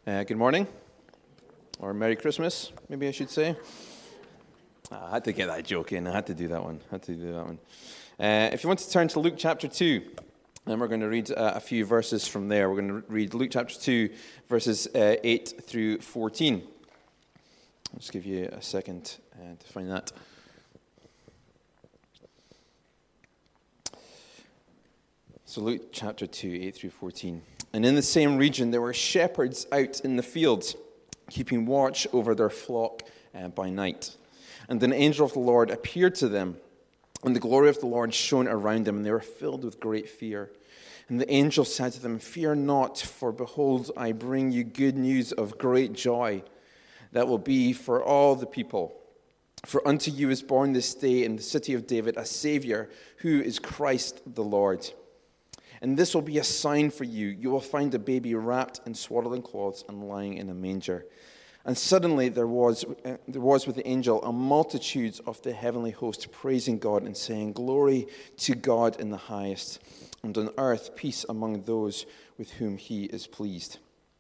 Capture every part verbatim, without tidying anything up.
Uh, good morning, or Merry Christmas, maybe I should say. I had to get that joke in. I had to do that one. I had to do that one. Uh, if you want to turn to Luke chapter two, and we're going to read uh, a few verses from there. We're going to read Luke chapter two, verses uh, eight through fourteen. I'll just give you a second uh, to find that. So Luke chapter two, eight through fourteen. And in the same region there were shepherds out in the fields, keeping watch over their flock uh, by night. And an angel of the Lord appeared to them, and the glory of the Lord shone around them, and they were filled with great fear. And the angel said to them, "Fear not, for behold, I bring you good news of great joy that will be for all the people. For unto you is born this day in the city of David a Savior, who is Christ the Lord. And this will be a sign for you. You will find a baby wrapped in swaddling cloths and lying in a manger." And suddenly there was uh, there was with the angel a multitude of the heavenly host praising God and saying, "Glory to God in the highest, and on earth peace among those with whom he is pleased."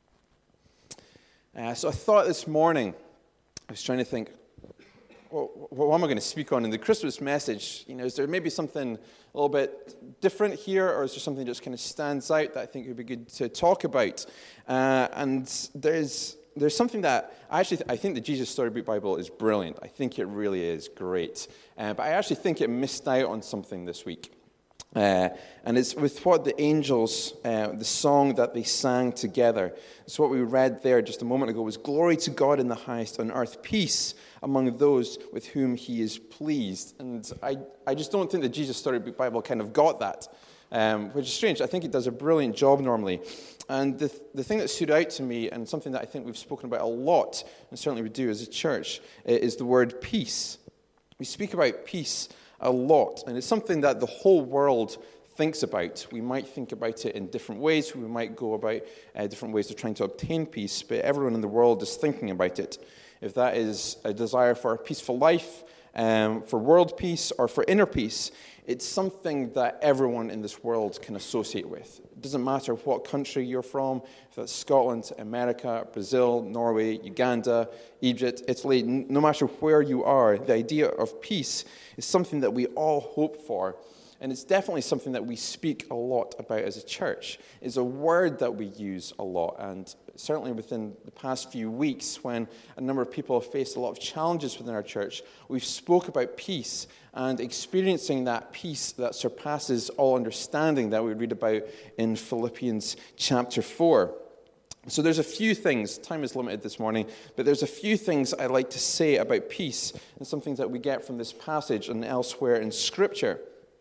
Uh, so I thought this morning, I was trying to think, well, what am I going to speak on in the Christmas message? You know, is there maybe something a little bit different here, or is there something that just kind of stands out that I think would be good to talk about? Uh, and there's there's something that I actually th- I think the Jesus Storybook Bible is brilliant. I think it really is great, uh, but I actually think it missed out on something this week. Uh, and it's with what the angels, uh, the song that they sang together. So what we read there just a moment ago was, "Glory to God in the highest, on earth peace among those with whom he is pleased." And I, I just don't think the Jesus Storybook Bible kind of got that, um, which is strange. I think it does a brilliant job normally. And the, the thing that stood out to me, and something that I think we've spoken about a lot, and certainly we do as a church, is the word peace. We speak about peace a lot, and it's something that the whole world thinks about. We might think about it in different ways. We might go about uh, different ways of trying to obtain peace, but everyone in the world is thinking about it. If that is a desire for a peaceful life, um, for world peace, or for inner peace, it's something that everyone in this world can associate with. It doesn't matter what country you're from, if that's Scotland, America, Brazil, Norway, Uganda, Egypt, Italy, no matter where you are, the idea of peace is something that we all hope for. And it's definitely something that we speak a lot about as a church. It's a word that we use a lot. And certainly within the past few weeks, when a number of people have faced a lot of challenges within our church, we've spoke about peace and experiencing that peace that surpasses all understanding that we read about in Philippians chapter four. So there's a few things, time is limited this morning, but there's a few things I'd like to say about peace and some things that we get from this passage and elsewhere in Scripture.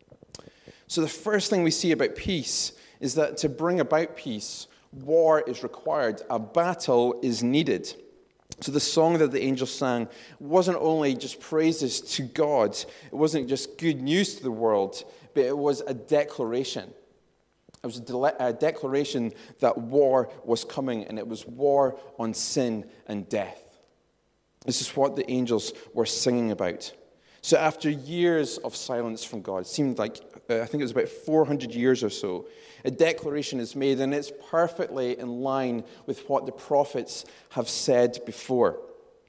So the first thing we see about peace is that to bring about peace, war is required. A battle is needed. So the song that the angels sang wasn't only just praises to God, it wasn't just good news to the world, but it was a declaration. It was a, de- a declaration that war was coming, and it was war on sin and death. This is what the angels were singing about. So after years of silence from God, it seemed like, uh, I think it was about four hundred years or so, a declaration is made, and it's perfectly in line with what the prophets have said before.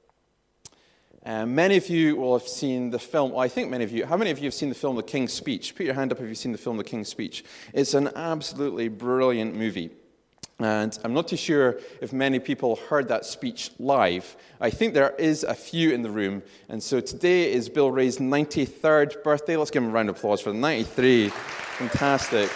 Uh, many of you will have seen the film, well, I think many of you, how many of you have seen the film The King's Speech? Put your hand up if you've seen the film The King's Speech. It's an absolutely brilliant movie. And I'm not too sure if many people heard that speech live. I think there is a few in the room. And so today is Bill Ray's ninety-third birthday. Let's give him a round of applause for the ninety-three. Fantastic.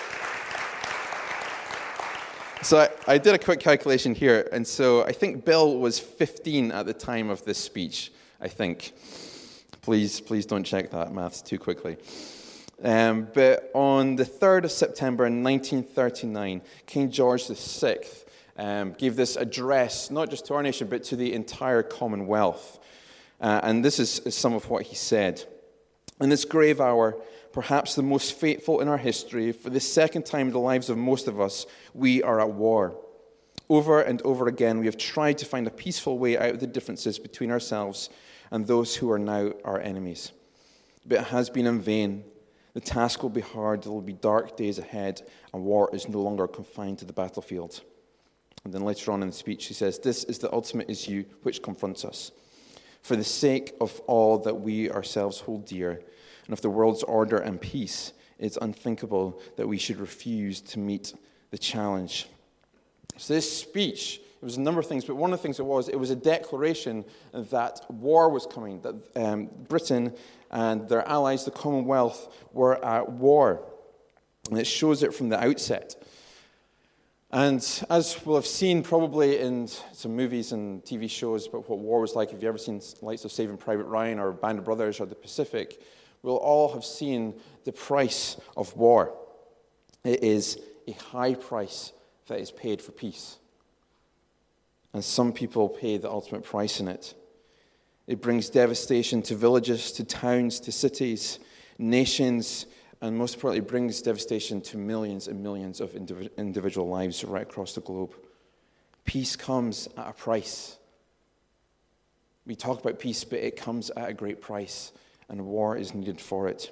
So I, I did a quick calculation here. And so I think Bill was fifteen at the time of this speech, I think. Please, please don't check that maths too quickly. Um, but on the third of September nineteen thirty-nine, King George the Sixth um, gave this address, not just to our nation, but to the entire Commonwealth. Uh, and this is, is some of what he said. "In this grave hour, perhaps the most fateful in our history, for the second time in the lives of most of us, we are at war. Over and over again, we have tried to find a peaceful way out of the differences between ourselves and those who are now our enemies. But it has been in vain. The task will be hard, there will be dark days ahead, and war is no longer confined to the battlefield. And then later on in the speech, he says, "This is the ultimate issue which confronts us. For the sake of all that we ourselves hold dear, and of the world's order and peace, it's unthinkable that we should refuse to meet the challenge." So this speech, it was a number of things, but one of the things it was, it was a declaration that war was coming, that um, Britain and their allies, the Commonwealth, were at war. And it shows it from the outset. And as we'll have seen probably in some movies and T V shows about what war was like, if you've ever seen the likes of Saving Private Ryan or Band of Brothers or The Pacific, we'll all have seen the price of war. It is a high price that is paid for peace. And some people pay the ultimate price in it. It brings devastation to villages, to towns, to cities, nations, and most importantly, brings devastation to millions and millions of indiv- individual lives right across the globe. Peace comes at a price. We talk about peace, but it comes at a great price, and war is needed for it.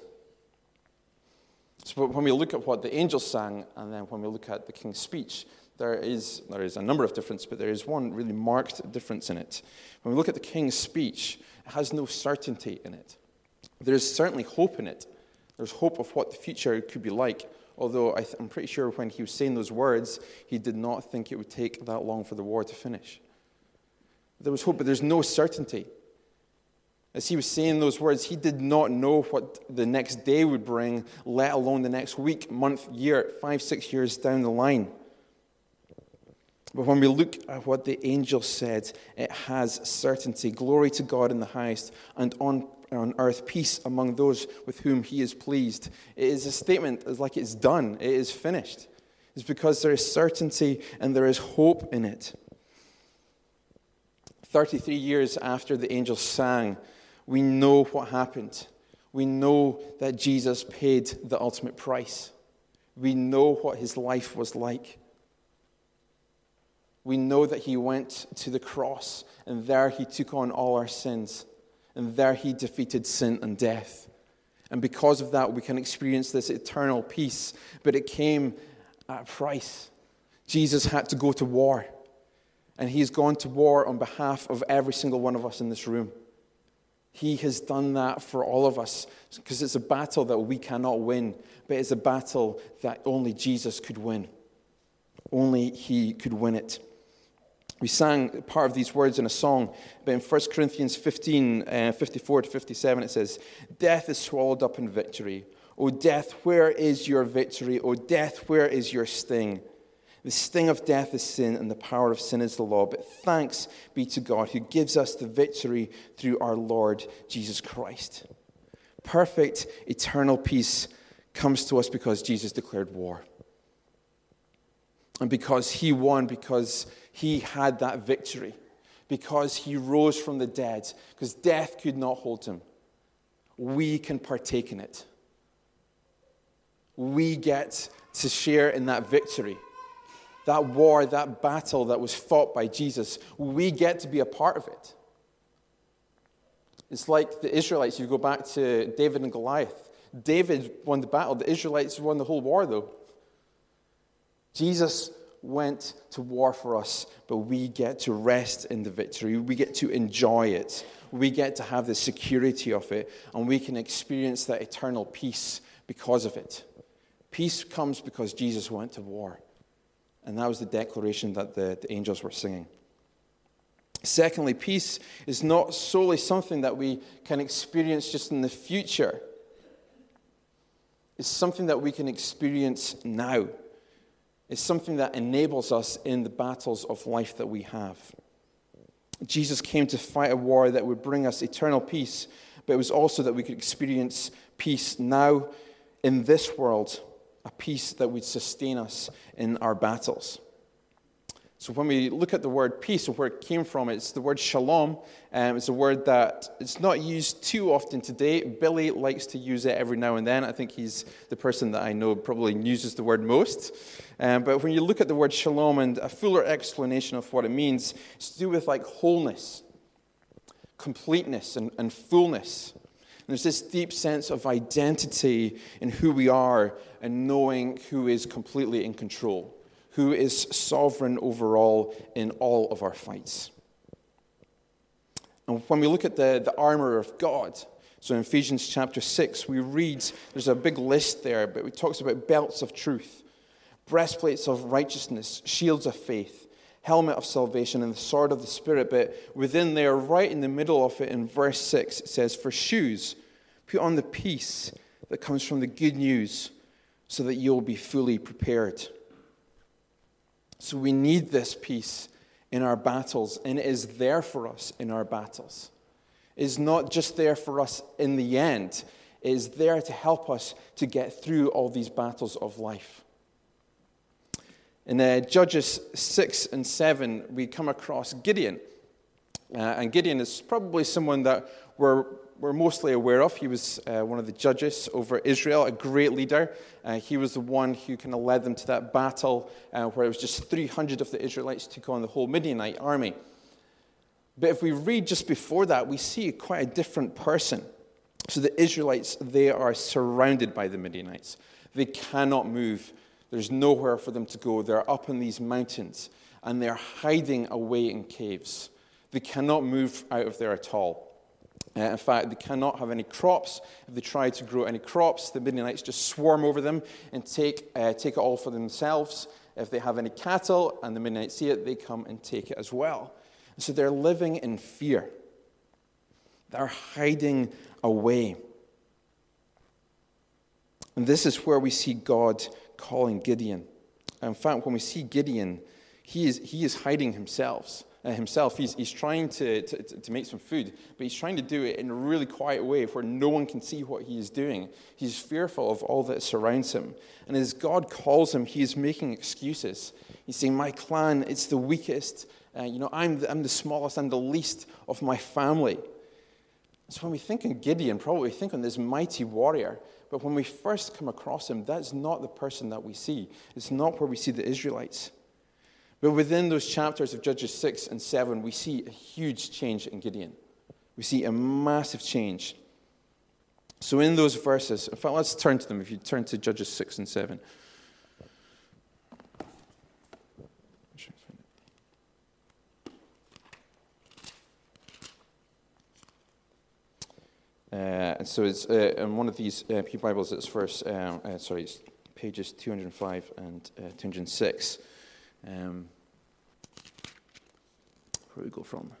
So when we look at what the angels sang, and then when we look at the king's speech, there is, there is a number of differences, but there is one really marked difference in it. When we look at the king's speech, it has no certainty in it. There is certainly hope in it. There's hope of what the future could be like, although I th- I'm pretty sure when he was saying those words, he did not think it would take that long for the war to finish. There was hope, but there's no certainty. As he was saying those words, he did not know what the next day would bring, let alone the next week, month, year, five, six years down the line. But when we look at what the angel said, it has certainty. Glory to God in the highest, and on on earth peace among those with whom he is pleased. It is a statement, it's like it's done, it is finished. It's because there is certainty and there is hope in it. thirty-three years after the angels sang, we know what happened. We know that Jesus paid the ultimate price. We know what his life was like. We know that he went to the cross, and there he took on all our sins. And there he defeated sin and death. And because of that, we can experience this eternal peace. But it came at a price. Jesus had to go to war. And he's gone to war on behalf of every single one of us in this room. He has done that for all of us. Because it's a battle that we cannot win. But it's a battle that only Jesus could win. Only he could win it. We sang part of these words in a song, but in First Corinthians fifteen, uh, fifty-four to fifty-seven, it says, "Death is swallowed up in victory. O death, where is your victory? O death, where is your sting? The sting of death is sin, and the power of sin is the law. But thanks be to God who gives us the victory through our Lord Jesus Christ." Perfect, eternal peace comes to us because Jesus declared war. And because he won, because he had that victory, because he rose from the dead, because death could not hold him, we can partake in it. We get to share in that victory. That war, that battle that was fought by Jesus, we get to be a part of it. It's like the Israelites. You go back to David and Goliath. David won the battle. The Israelites won the whole war, though. Jesus went to war for us, but we get to rest in the victory. We get to enjoy it. We get to have the security of it, and we can experience that eternal peace because of it. Peace comes because Jesus went to war. And that was the declaration that the, the angels were singing. Secondly, peace is not solely something that we can experience just in the future. It's something that we can experience now. It's something that enables us in the battles of life that we have. Jesus came to fight a war that would bring us eternal peace, but it was also that we could experience peace now in this world, a peace that would sustain us in our battles. So when we look at the word peace, or where it came from, it's the word shalom. Um, it's a word that it's not used too often today. Billy likes to use it every now and then. I think he's the person that I know probably uses the word most. Um, but when you look at the word shalom and a fuller explanation of what it means, it's to do with like wholeness, completeness, and, and fullness. And there's this deep sense of identity in who we are and knowing who is completely in control, who is sovereign over all in all of our fights. And when we look at the, the armor of God, so in Ephesians chapter six, we read, there's a big list there, but it talks about belts of truth, breastplates of righteousness, shields of faith, helmet of salvation, and the sword of the Spirit. But within there, right in the middle of it, in verse six, it says, for shoes, put on the peace that comes from the good news so that you'll be fully prepared. So we need this peace in our battles, and it is there for us in our battles. It is not just there for us in the end. It is there to help us to get through all these battles of life. In uh, Judges six and seven, we come across Gideon. Uh, and Gideon is probably someone that we're, we're mostly aware of. He was uh, one of the judges over Israel, a great leader. Uh, he was the one who kind of led them to that battle uh, where it was just three hundred of the Israelites took on the whole Midianite army. But if we read just before that, we see quite a different person. So the Israelites, they are surrounded by the Midianites. They cannot move. There's nowhere for them to go. They're up in these mountains, and they're hiding away in caves. They cannot move out of there at all. Uh, in fact, they cannot have any crops. If they try to grow any crops, the Midianites just swarm over them and take, uh, take it all for themselves. If they have any cattle and the Midianites see it, they come and take it as well. And so they're living in fear. They're hiding away. And this is where we see God calling Gideon. In fact, when we see Gideon, he is he is hiding himself. Uh, himself, he's he's trying to, to to make some food, but he's trying to do it in a really quiet way where no one can see what he is doing. He's fearful of all that surrounds him, and as God calls him, he is making excuses. He's saying, "My clan, it's the weakest. Uh, you know, I'm the, I'm the smallest. I'm the least of my family." So when we think on Gideon, probably we think on this mighty warrior. But when we first come across him, that's not the person that we see. It's not where we see the Israelites. But within those chapters of Judges six and seven, we see a huge change in Gideon. We see a massive change. So in those verses, in fact, let's turn to them. If you turn to Judges six and seven. Uh, and so it's uh, in one of these uh, Pew Bibles, it's verse, uh, uh, sorry, it's pages two hundred five and uh, two hundred six. Um, where do we go from?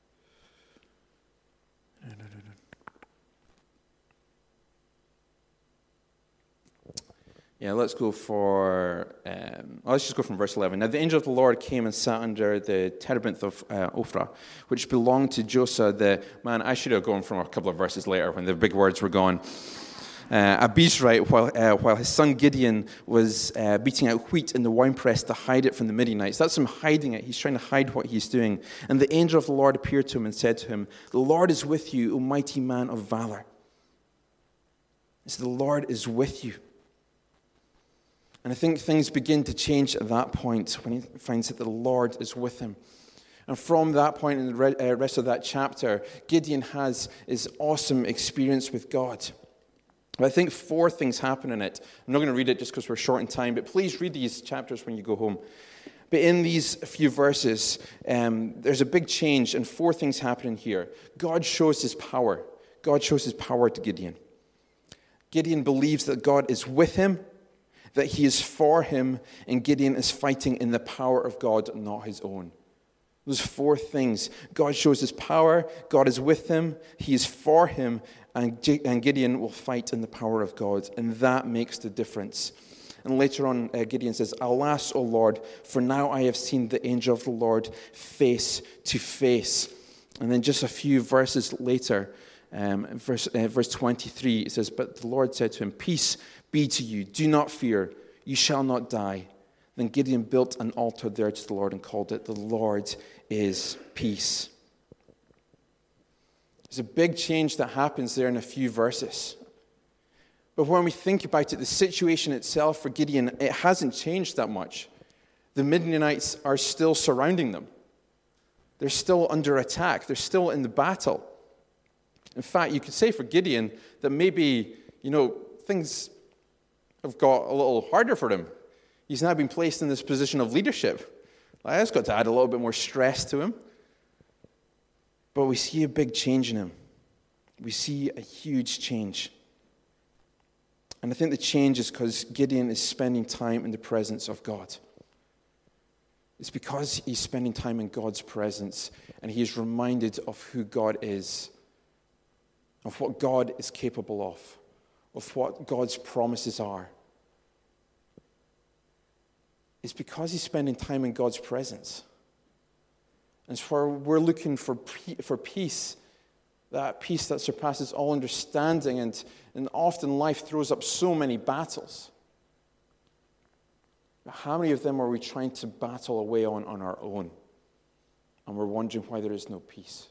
No, no, no, no. Yeah, let's go for, um, let's just go from verse eleven. Now the angel of the Lord came and sat under the terebinth of uh, Ophrah, which belonged to Joshua the man. I should have gone from a couple of verses later when the big words were gone. Uh, Abizrite, while, uh, while his son Gideon was uh, beating out wheat in the winepress to hide it from the Midianites. That's him hiding it. He's trying to hide what he's doing. And the angel of the Lord appeared to him and said to him, "The Lord is with you, O mighty man of valor." So the Lord is with you. And I think things begin to change at that point when he finds that the Lord is with him. And from that point in the rest of that chapter, Gideon has his awesome experience with God. But I think four things happen in it. I'm not going to read it just because we're short in time, but please read these chapters when you go home. But in these few verses, um, there's a big change, and four things happen in here. God shows his power. God shows his power to Gideon. Gideon believes that God is with him, that he is for him, and Gideon is fighting in the power of God, not his own. Those four things. God shows his power, God is with him, he is for him, and Gideon will fight in the power of God, and that makes the difference. And later on, uh, Gideon says, "Alas, O Lord, for now I have seen the angel of the Lord face to face." And then just a few verses later, um, verse, uh, verse twenty-three, it says, "But the Lord said to him, 'Peace be to you, do not fear, you shall not die.' Then Gideon built an altar there to the Lord and called it, 'The Lord is Peace.'" There's a big change that happens there in a few verses. But when we think about it, the situation itself for Gideon, it hasn't changed that much. The Midianites are still surrounding them. They're still under attack. They're still in the battle. In fact, you could say for Gideon that maybe, you know, things have got a little harder for him. He's now been placed in this position of leadership. That's got to add a little bit more stress to him. But we see a big change in him. We see a huge change. And I think the change is because Gideon is spending time in the presence of God. It's because he's spending time in God's presence and he is reminded of who God is, of what God is capable of, of what God's promises are. It's because he's spending time in God's presence. And so we're looking for for peace, that peace that surpasses all understanding, and, and often life throws up so many battles. But how many of them are we trying to battle away on on our own? And we're wondering why there is no peace.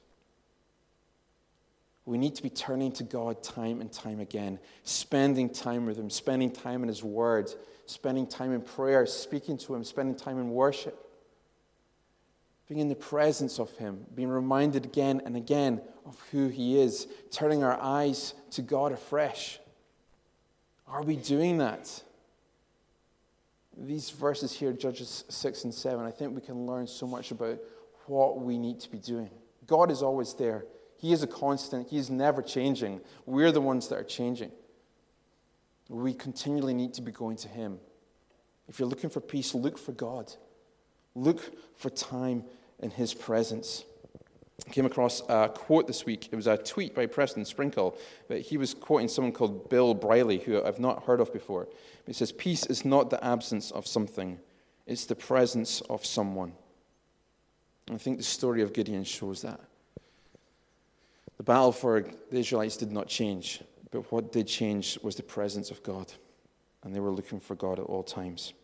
We need to be turning to God time and time again, spending time with him, spending time in his word, spending time in prayer, speaking to him, spending time in worship, being in the presence of him, being reminded again and again of who he is, turning our eyes to God afresh. Are we doing that? These verses here, Judges six and seven, I think we can learn so much about what we need to be doing. God is always there. He is a constant. He is never changing. We're the ones that are changing. We continually need to be going to him. If you're looking for peace, look for God. Look for time in his presence. I came across a quote this week. It was a tweet by Preston Sprinkle, but he was quoting someone called Bill Briley, who I've not heard of before. He says, peace is not the absence of something. It's the presence of someone. And I think the story of Gideon shows that. The battle for the Israelites did not change, but what did change was the presence of God. And they were looking for God at all times.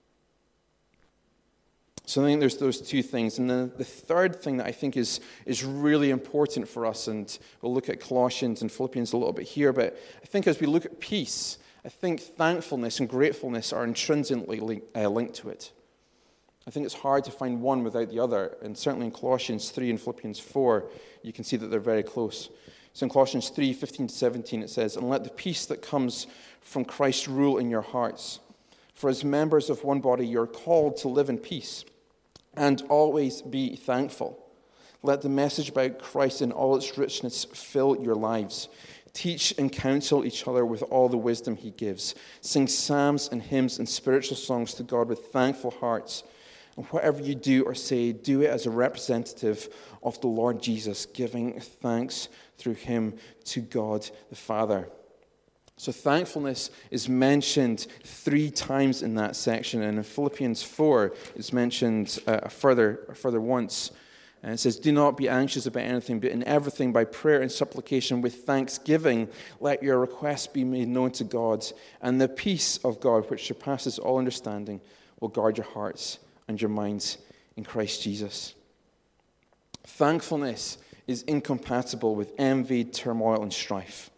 So I think there's those two things. And then the third thing that I think is, is really important for us, and we'll look at Colossians and Philippians a little bit here, but I think as we look at peace, I think thankfulness and gratefulness are intrinsically linked, uh, linked to it. I think it's hard to find one without the other, and certainly in Colossians three and Philippians four, you can see that they're very close. So in Colossians three, fifteen to seventeen, it says, and let the peace that comes from Christ rule in your hearts. For as members of one body, you're called to live in peace and always be thankful. Let the message about Christ in all its richness fill your lives. Teach and counsel each other with all the wisdom he gives. Sing psalms and hymns and spiritual songs to God with thankful hearts. And whatever you do or say, do it as a representative of the Lord Jesus, giving thanks through him to God the Father. So thankfulness is mentioned three times in that section, and in Philippians four, it's mentioned uh, further, further once. And it says, do not be anxious about anything, but in everything by prayer and supplication with thanksgiving, let your requests be made known to God, and the peace of God, which surpasses all understanding, will guard your hearts and your minds in Christ Jesus. Thankfulness is incompatible with envy, turmoil, and strife.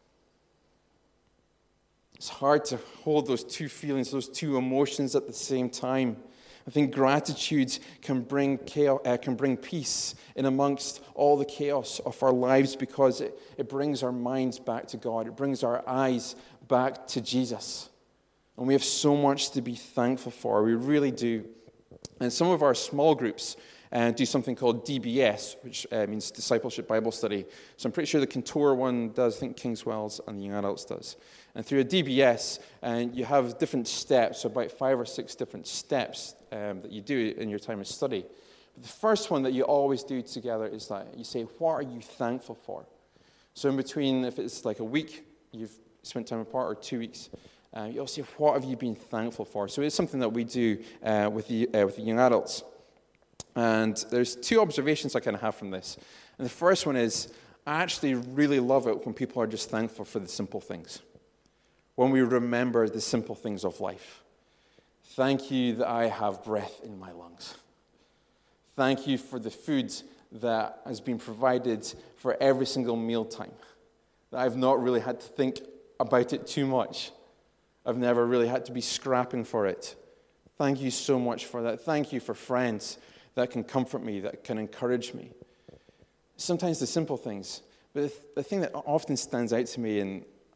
It's hard to hold those two feelings, those two emotions at the same time. I think gratitude can bring chaos, uh, can bring peace in amongst all the chaos of our lives, because it, it brings our minds back to God. It brings our eyes back to Jesus. And we have so much to be thankful for. We really do. And some of our small groups uh, do something called D B S, which uh, means Discipleship Bible Study. So I'm pretty sure the Contour one does, I think Kingswell's and the Young Adults does. And through a D B S, and you have different steps, so about five or six different steps um, that you do in your time of study. But the first one that you always do together is that you say, what are you thankful for? So in between, if it's like a week, you've spent time apart, or two weeks, uh, you'll say, what have you been thankful for? So it's something that we do uh, with the uh, with the young adults. And there's two observations I kind of have from this. And the first one is, I actually really love it when people are just thankful for the simple things. When we remember the simple things of life. Thank you that I have breath in my lungs. Thank you for the food that has been provided for every single mealtime. That I've not really had to think about it too much. I've never really had to be scrapping for it. Thank you so much for that. Thank you for friends that can comfort me, that can encourage me. Sometimes the simple things. But the thing that often stands out to me, and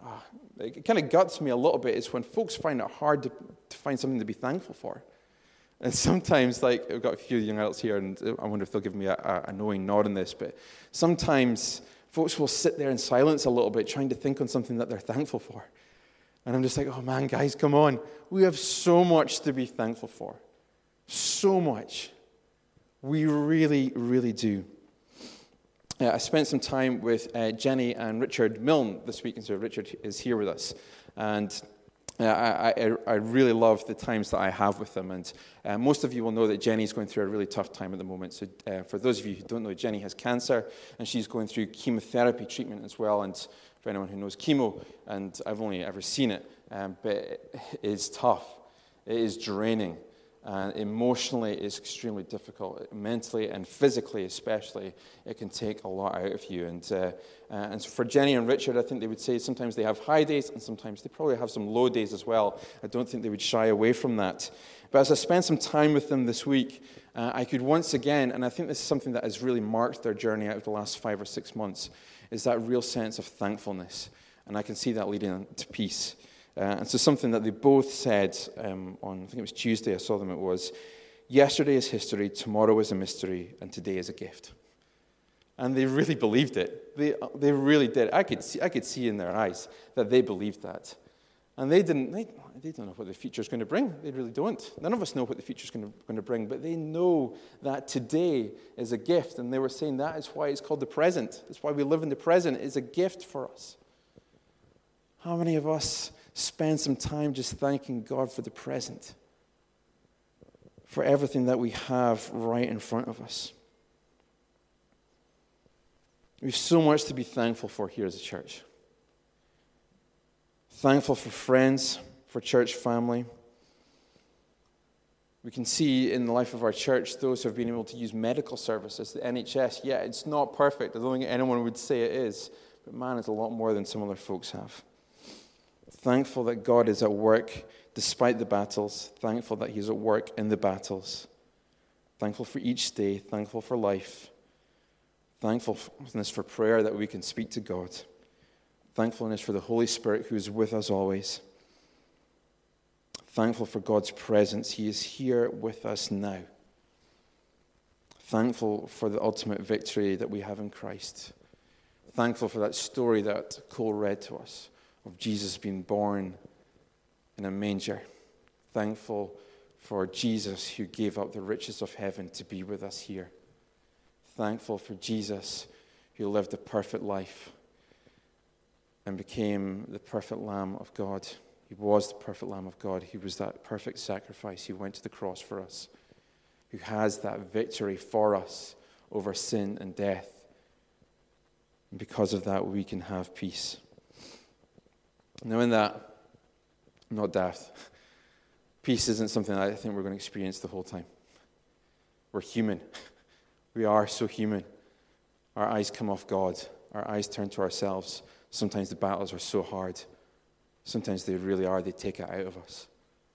oh, it kind of guts me a little bit is when folks find it hard to, to find something to be thankful for. And sometimes, like, I've got a few young adults here, and I wonder if they'll give me a, a, a knowing nod on this, but sometimes folks will sit there in silence a little bit, trying to think on something that they're thankful for. And I'm just like, oh man, guys, come on. We have so much to be thankful for. So much. We really, really do. Uh, I spent some time with uh, Jenny and Richard Milne this week, and so Richard is here with us. And uh, I, I, I really love the times that I have with them. And uh, most of you will know that Jenny's going through a really tough time at the moment. So uh, for those of you who don't know, Jenny has cancer, and she's going through chemotherapy treatment as well. And for anyone who knows chemo, and I've only ever seen it, um, but it is tough. It is draining. And emotionally, it's extremely difficult. Mentally and physically, especially, it can take a lot out of you. And uh, uh, and so for Jenny and Richard, I think they would say sometimes they have high days, and sometimes they probably have some low days as well. I don't think they would shy away from that. But as I spent some time with them this week, uh, I could once again, and I think this is something that has really marked their journey out of the last five or six months, is that real sense of thankfulness. And I can see that leading to peace. Uh, and so something that they both said um, on, I think it was Tuesday, I saw them, it was, yesterday is history, tomorrow is a mystery, and today is a gift. And they really believed it. They they really did. I could see I could see in their eyes that they believed that. And they didn't, they, they don't know what the future's going to bring. They really don't. None of us know what the future's going to, going to bring, but they know that today is a gift. And they were saying that is why it's called the present. That's why we live in the present. It's a gift for us. How many of us spend some time just thanking God for the present, for everything that we have right in front of us? We have so much to be thankful for here as a church. Thankful for friends, for church family. We can see in the life of our church those who have been able to use medical services, the N H S. Yeah, it's not perfect. I don't think anyone would say it is, but man, it's a lot more than some other folks have. Thankful that God is at work despite the battles. Thankful that He's at work in the battles. Thankful for each day. Thankful for life. Thankfulness for prayer that we can speak to God. Thankfulness for the Holy Spirit who is with us always. Thankful for God's presence. He is here with us now. Thankful for the ultimate victory that we have in Christ. Thankful for that story that Cole read to us, of Jesus being born in a manger. Thankful for Jesus who gave up the riches of heaven to be with us here. Thankful for Jesus who lived a perfect life and became the perfect Lamb of God. He was the perfect Lamb of God. He was that perfect sacrifice. He went to the cross for us, who has that victory for us over sin and death. And because of that, we can have peace. Now in that, I'm not daft. Peace isn't something I think we're going to experience the whole time. We're human. We are so human. Our eyes come off God. Our eyes turn to ourselves. Sometimes the battles are so hard. Sometimes they really are. They take it out of us.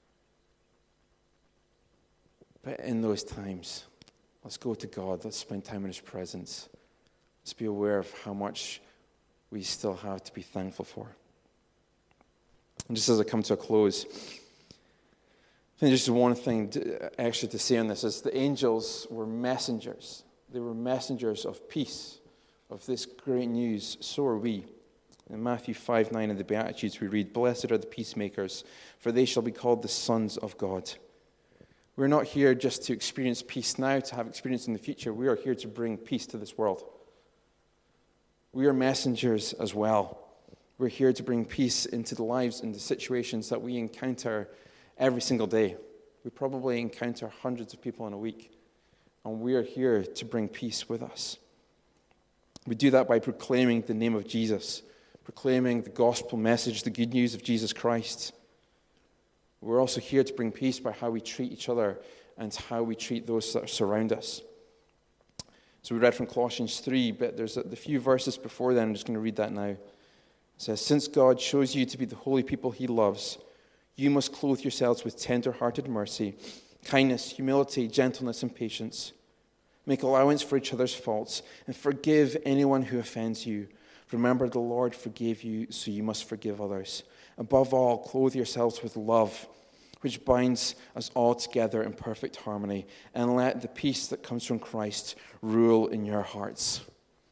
But in those times, let's go to God. Let's spend time in His presence. Let's be aware of how much we still have to be thankful for. And just as I come to a close, I think just one thing to, actually to say on this is the angels were messengers. They were messengers of peace, of this great news. So are we. In Matthew five nine in the Beatitudes we read, "Blessed are the peacemakers, for they shall be called the sons of God." We're not here just to experience peace now, to have experience in the future. We are here to bring peace to this world. We are messengers as well. We're here to bring peace into the lives and the situations that we encounter every single day. We probably encounter hundreds of people in a week, and we are here to bring peace with us. We do that by proclaiming the name of Jesus, proclaiming the gospel message, the good news of Jesus Christ. We're also here to bring peace by how we treat each other and how we treat those that surround us. So we read from Colossians three, but there's a, the few verses before then. I'm just going to read that now. It says, "Since God shows you to be the holy people He loves, you must clothe yourselves with tender-hearted mercy, kindness, humility, gentleness, and patience. Make allowance for each other's faults, and forgive anyone who offends you. Remember, the Lord forgave you, so you must forgive others. Above all, clothe yourselves with love, which binds us all together in perfect harmony, and let the peace that comes from Christ rule in your hearts.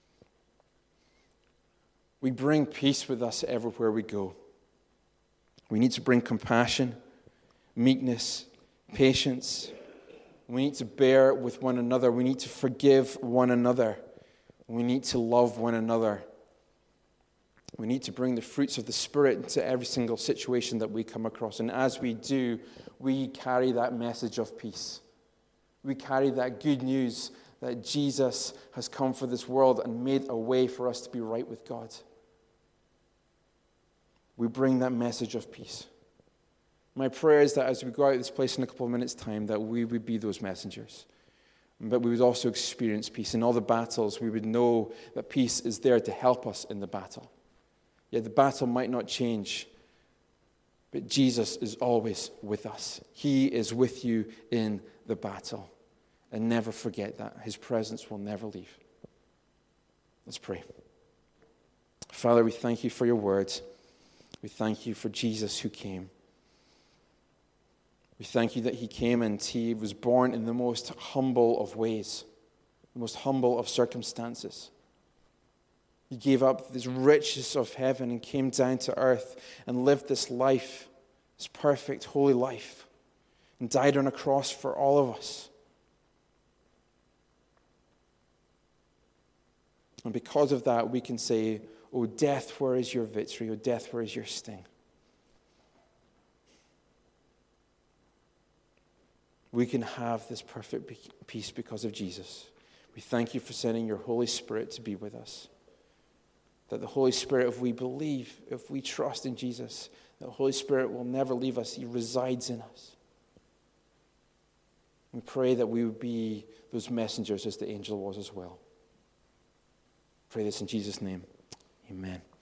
We bring peace with us everywhere we go. We need to bring compassion, meekness, patience. We need to bear with one another. We need to forgive one another. We need to love one another. We need to bring the fruits of the Spirit into every single situation that we come across. And as we do, we carry that message of peace. We carry that good news that Jesus has come for this world and made a way for us to be right with God. We bring that message of peace. My prayer is that as we go out of this place in a couple of minutes' time, that we would be those messengers. But we would also experience peace. In all the battles, we would know that peace is there to help us in the battle. Yet the battle might not change, but Jesus is always with us. He is with you in the battle. And never forget that. His presence will never leave. Let's pray. Father, we thank you for your words. We thank you for Jesus who came. We thank you that he came and he was born in the most humble of ways, the most humble of circumstances. He gave up this riches of heaven and came down to earth and lived this life, this perfect, holy life, and died on a cross for all of us. And because of that, we can say, "O death, where is your victory? O death, where is your sting?" We can have this perfect peace because of Jesus. We thank you for sending your Holy Spirit to be with us. That the Holy Spirit, if we believe, if we trust in Jesus, the Holy Spirit will never leave us. He resides in us. We pray that we would be those messengers as the angel was as well. Pray this in Jesus' name. Amen.